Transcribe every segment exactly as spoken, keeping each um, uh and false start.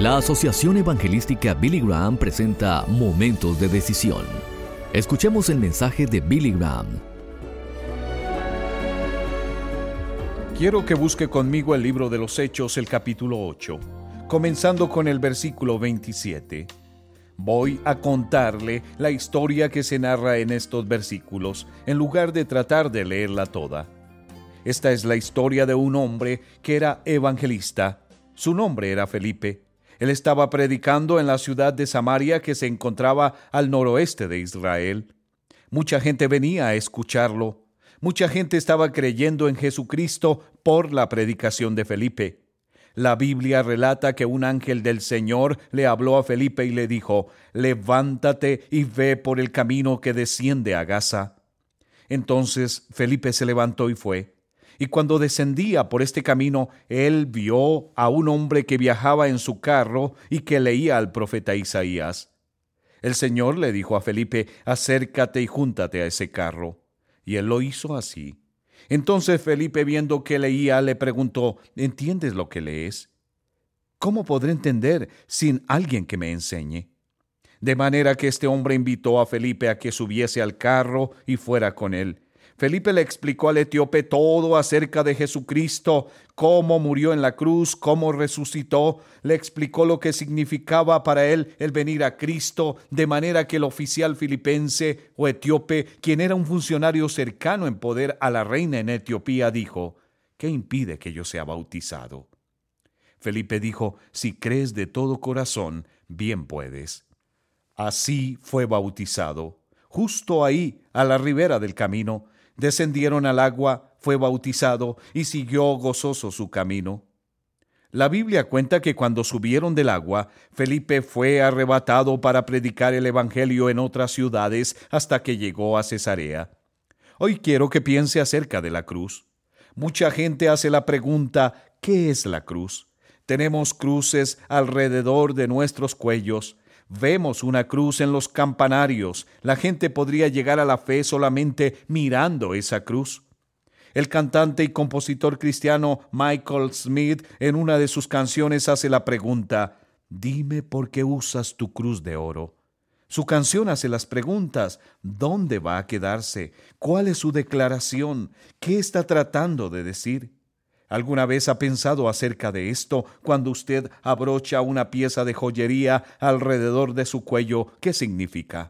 La Asociación Evangelística Billy Graham presenta Momentos de Decisión. Escuchemos el mensaje de Billy Graham. Quiero que busque conmigo el libro de los Hechos, el capítulo ocho, comenzando con el versículo veintisiete. Voy a contarle la historia que se narra en estos versículos, en lugar de tratar de leerla toda. Esta es la historia de un hombre que era evangelista. Su nombre era Felipe. Él estaba predicando en la ciudad de Samaria, que se encontraba al noroeste de Israel. Mucha gente venía a escucharlo. Mucha gente estaba creyendo en Jesucristo por la predicación de Felipe. La Biblia relata que un ángel del Señor le habló a Felipe y le dijo: «Levántate y ve por el camino que desciende a Gaza». Entonces Felipe se levantó y fue. Y cuando descendía por este camino, él vio a un hombre que viajaba en su carro y que leía al profeta Isaías. El Señor le dijo a Felipe: «Acércate y júntate a ese carro». Y él lo hizo así. Entonces Felipe, viendo que leía, le preguntó: «¿Entiendes lo que lees?». «¿Cómo podré entender sin alguien que me enseñe?». De manera que este hombre invitó a Felipe a que subiese al carro y fuera con él. Felipe le explicó al etíope todo acerca de Jesucristo, cómo murió en la cruz, cómo resucitó. Le explicó lo que significaba para él el venir a Cristo, de manera que el oficial filipense o etíope, quien era un funcionario cercano en poder a la reina en Etiopía, dijo: «¿Qué impide que yo sea bautizado?». Felipe dijo: «Si crees de todo corazón, bien puedes». Así fue bautizado. Justo ahí, a la ribera del camino, descendieron al agua, fue bautizado y siguió gozoso su camino. La Biblia cuenta que cuando subieron del agua, Felipe fue arrebatado para predicar el evangelio en otras ciudades hasta que llegó a Cesarea. Hoy quiero que piense acerca de la cruz. Mucha gente hace la pregunta: ¿qué es la cruz? Tenemos cruces alrededor de nuestros cuellos. Vemos una cruz en los campanarios. La gente podría llegar a la fe solamente mirando esa cruz. El cantante y compositor cristiano Michael Smith, en una de sus canciones, hace la pregunta: «Dime por qué usas tu cruz de oro». Su canción hace las preguntas: ¿dónde va a quedarse? ¿Cuál es su declaración? ¿Qué está tratando de decir? ¿Alguna vez ha pensado acerca de esto cuando usted abrocha una pieza de joyería alrededor de su cuello? ¿Qué significa?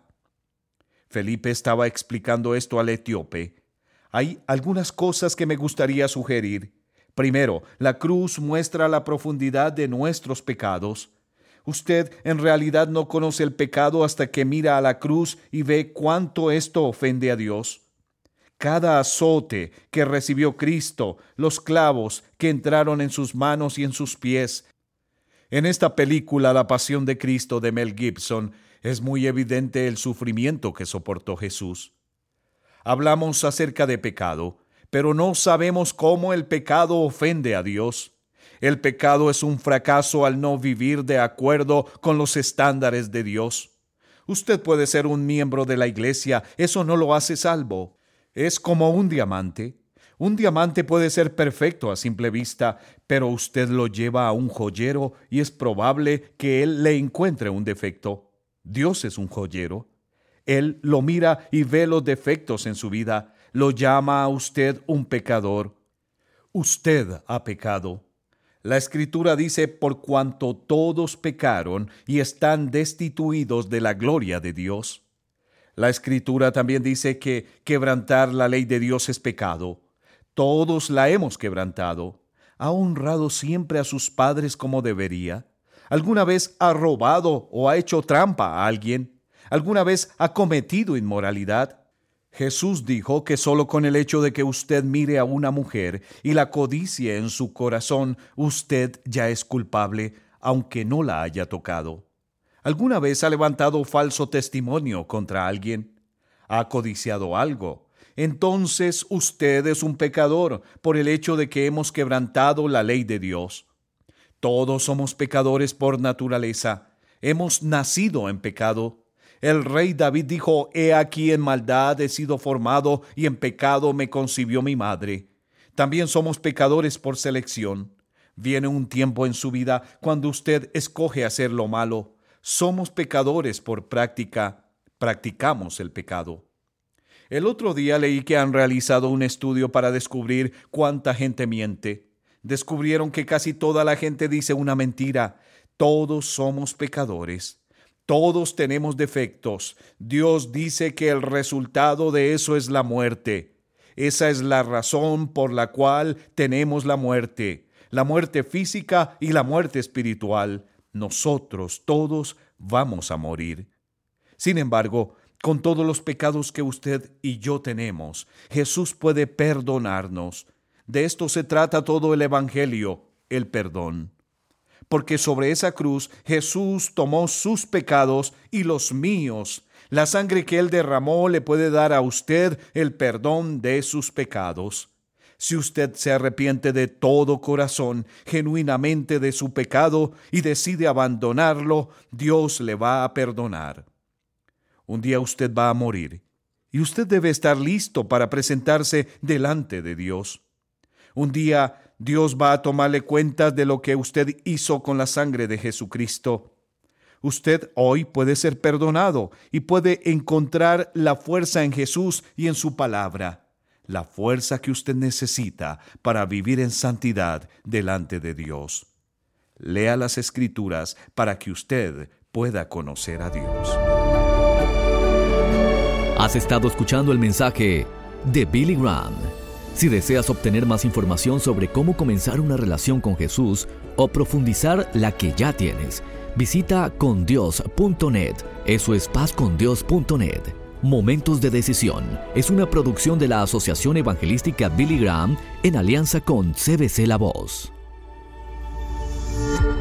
Felipe estaba explicando esto al etíope. Hay algunas cosas que me gustaría sugerir. Primero, la cruz muestra la profundidad de nuestros pecados. Usted en realidad no conoce el pecado hasta que mira a la cruz y ve cuánto esto ofende a Dios. Cada azote que recibió Cristo, los clavos que entraron en sus manos y en sus pies. En esta película, La Pasión de Cristo, de Mel Gibson, es muy evidente el sufrimiento que soportó Jesús. Hablamos acerca de pecado, pero no sabemos cómo el pecado ofende a Dios. El pecado es un fracaso al no vivir de acuerdo con los estándares de Dios. Usted puede ser un miembro de la iglesia, eso no lo hace salvo. Es como un diamante. Un diamante puede ser perfecto a simple vista, pero usted lo lleva a un joyero y es probable que él le encuentre un defecto. Dios es un joyero. Él lo mira y ve los defectos en su vida. Lo llama a usted un pecador. Usted ha pecado. La Escritura dice: «Por cuanto todos pecaron y están destituidos de la gloria de Dios». La Escritura también dice que quebrantar la ley de Dios es pecado. Todos la hemos quebrantado. ¿Ha honrado siempre a sus padres como debería? ¿Alguna vez ha robado o ha hecho trampa a alguien? ¿Alguna vez ha cometido inmoralidad? Jesús dijo que solo con el hecho de que usted mire a una mujer y la codicie en su corazón, usted ya es culpable, aunque no la haya tocado. ¿Alguna vez ha levantado falso testimonio contra alguien? ¿Ha codiciado algo? Entonces usted es un pecador por el hecho de que hemos quebrantado la ley de Dios. Todos somos pecadores por naturaleza. Hemos nacido en pecado. El rey David dijo: «He aquí en maldad he sido formado y en pecado me concibió mi madre». También somos pecadores por selección. Viene un tiempo en su vida cuando usted escoge hacer lo malo. Somos pecadores por práctica. Practicamos el pecado. El otro día leí que han realizado un estudio para descubrir cuánta gente miente. Descubrieron que casi toda la gente dice una mentira. Todos somos pecadores. Todos tenemos defectos. Dios dice que el resultado de eso es la muerte. Esa es la razón por la cual tenemos la muerte. La muerte física y la muerte espiritual. Nosotros todos vamos a morir. Sin embargo, con todos los pecados que usted y yo tenemos, Jesús puede perdonarnos. De esto se trata todo el Evangelio, el perdón. Porque sobre esa cruz Jesús tomó sus pecados y los míos. La sangre que Él derramó le puede dar a usted el perdón de sus pecados. Si usted se arrepiente de todo corazón, genuinamente de su pecado y decide abandonarlo, Dios le va a perdonar. Un día usted va a morir y usted debe estar listo para presentarse delante de Dios. Un día Dios va a tomarle cuentas de lo que usted hizo con la sangre de Jesucristo. Usted hoy puede ser perdonado y puede encontrar la fuerza en Jesús y en su palabra, la fuerza que usted necesita para vivir en santidad delante de Dios. Lea las Escrituras para que usted pueda conocer a Dios. Has estado escuchando el mensaje de Billy Graham. Si deseas obtener más información sobre cómo comenzar una relación con Jesús o profundizar la que ya tienes, visita con dios punto net. Eso es paz con dios punto net. Momentos de Decisión es una producción de la Asociación Evangelística Billy Graham en alianza con C B C La Voz.